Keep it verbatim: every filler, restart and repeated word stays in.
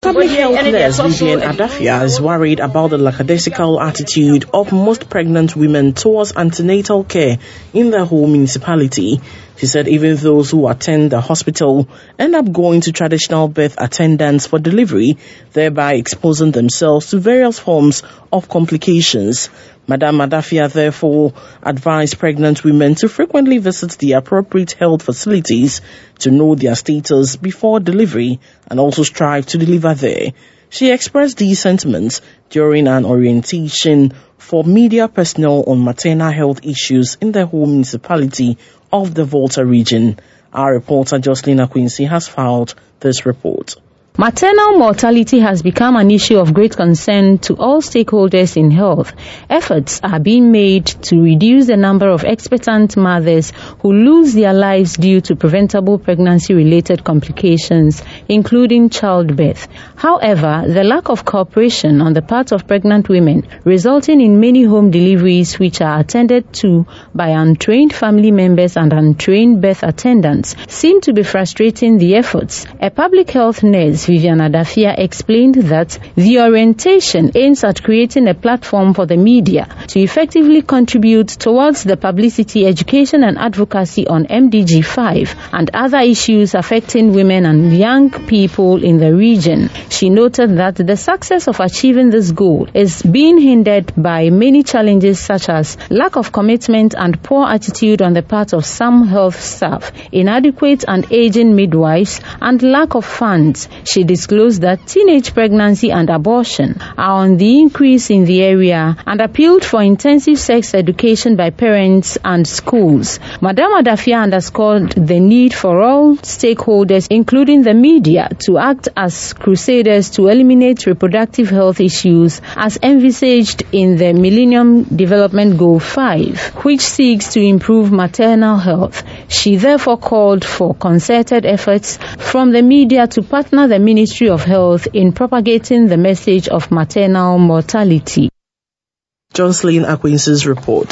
Public health nurse Vivian Adafia is worried about the lackadaisical attitude of most pregnant women towards antenatal care in the whole municipality. She said even those who attend the hospital end up going to traditional birth attendants for delivery, thereby exposing themselves to various forms of complications. Madam Adafia therefore advised pregnant women to frequently visit the appropriate health facilities to know their status before delivery and also strive to deliver there. She expressed these sentiments during an orientation for media personnel on maternal health issues in the whole municipality of the Volta region. Our reporter Jocelyn Quincy has filed this report. Maternal mortality has become an issue of great concern to all stakeholders in health. Efforts are being made to reduce the number of expectant mothers who lose their lives due to preventable pregnancy-related complications, including childbirth. However, the lack of cooperation on the part of pregnant women, resulting in many home deliveries which are attended to by untrained family members and untrained birth attendants, seem to be frustrating the efforts. A public health nurse, Vivian Adafia, explained that the orientation aims at creating a platform for the media to effectively contribute towards the publicity, education and advocacy on M D G five and other issues affecting women and young people in the region. She noted that the success of achieving this goal is being hindered by many challenges such as lack of commitment and poor attitude on the part of some health staff, inadequate and aging midwives, and lack of funds. She disclosed that teenage pregnancy and abortion are on the increase in the area and appealed for intensive sex education by parents and schools. Madam Adafia underscored the need for all stakeholders, including the media, to act as crusaders to eliminate reproductive health issues as envisaged in the Millennium Development Goal five, which seeks to improve maternal health. She therefore called for concerted efforts from the media to partner the Ministry of Health in propagating the message of maternal mortality. Jocelyn Quincy's report.